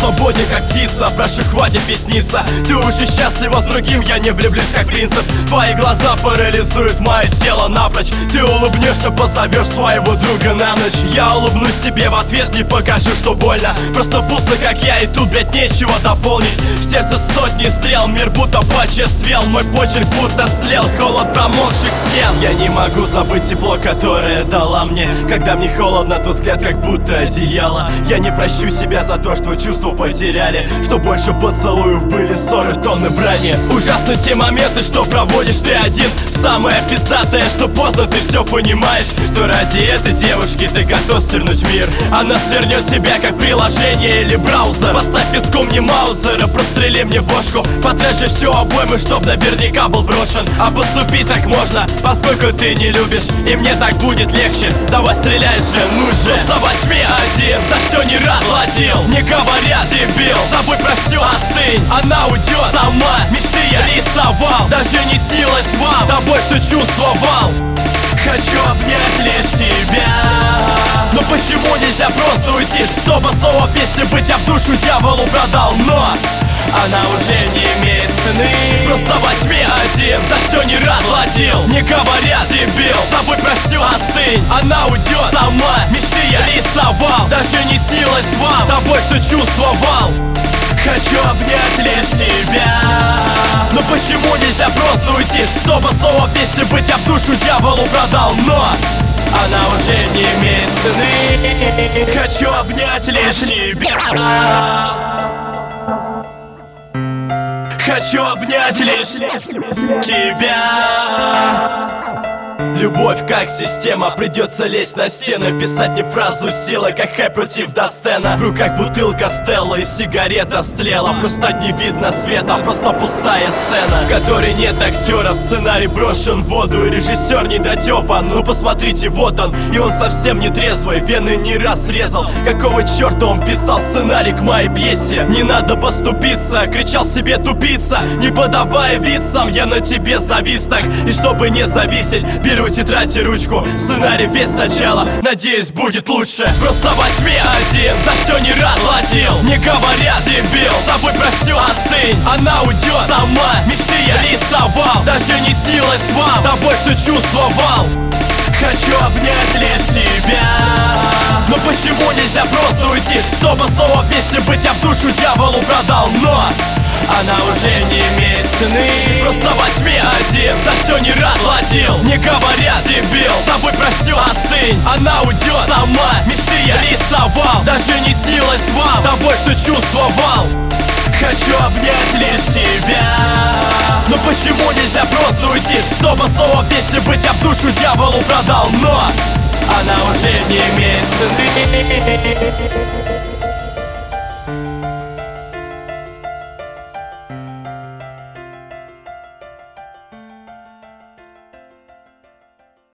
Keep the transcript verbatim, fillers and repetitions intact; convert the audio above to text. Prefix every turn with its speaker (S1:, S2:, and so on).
S1: свободе, как птица, прошу, хватит бесниться. Ты уже счастлива с другим, я не влюблюсь, как принцип. Твои глаза парализуют мое тело напрочь. Ты улыбнешься, позовешь своего друга на ночь. Я улыбнусь тебе в ответ, не покажу, что больно. Просто пусто, как я, и тут, блядь, нечего дополнить. В сердце сотни стрел, мир будто почерствел. Мой почерк будто слел, холод промокших стен. Я не могу забыть тепло, которое дала мне. Когда мне холодно, то взгляд как будто одеяло. Я не прощу себя за то, что чувства потеряли, что больше поцелуев были ссоры, тонны брани. Ужасны те моменты, что проводишь ты один. Самое пиздатое, что поздно ты все понимаешь, что ради этой девушки ты готов свернуть мир. Она свернет тебя как приложение или браузер. Поставь песком мне маузера, прострели мне бошку. Потрачь все обоймы, чтоб наверняка был брошен. А поступить так можно, поскольку ты не любишь, и мне так будет легче. Давай стреляй же, ну же. Просто возьми один, за все не рад платил. Не говорят, дебил, забудь про все, отстынь. Она уйдет сама, мечты я рисовал. Даже не снилось вам, тобой что чувствовал. Хочу обнять лишь тебя. Но почему нельзя просто уйти, чтобы снова вместе быть, а в душу дьяволу продал? Но она уже не имеет цены. Просто возьми один, за все не рад платил. Не говорят, дебил, забудь про все, отстынь. Она уйдет сама, мечты я рисовал. Даже не снилось вам, тобой что чувствовал. Хочу обнять лишь тебя. Но почему нельзя просто уйти, чтобы снова вместе быть, а в душу дьяволу продал? Но она уже не имеет цены. Хочу обнять лишь тебя. Хочу обнять лишь тебя. Любовь как система, придется лезть на стены. Писать не фразу силы, как Хэ против Достена. В руках бутылка Стелла и сигарета стрела. Просто не видно света, просто пустая сцена, в которой нет актеров, сценарий брошен в воду. И режиссер недотепан, ну посмотрите, вот он. И он совсем не трезвый, вены не раз резал. Какого черта он писал сценарий к моей пьесе? Не надо поступиться, кричал себе тупица. Не подавая вид сам, я на тебе завис так. И чтобы не зависеть, беру тетрадь и ручку, сценарий весь сначала, надеюсь, будет лучше. Просто возьми один, за все не рад платил. Не говорят, дебил, забудь про все, отстынь. Она уйдет сама, мечты я рисовал. Даже не снилось вам, тобой что чувствовал. Хочу обнять лишь тебя. Но почему нельзя просто уйти, чтобы снова вместе быть, а в душу дьяволу продал? Но она уже не имеет цены. Просто возьми один, за все не рад платил. Не говорят, дебил, забудь про все, отстынь. Она уйдет сама, мечты я рисовал. Даже не снилось вам, тобой что чувствовал. Хочу обнять лишь тебя. Но почему нельзя просто уйти, чтобы снова вместе быть, а в душу дьяволу продал? Но она уже не имеет цены.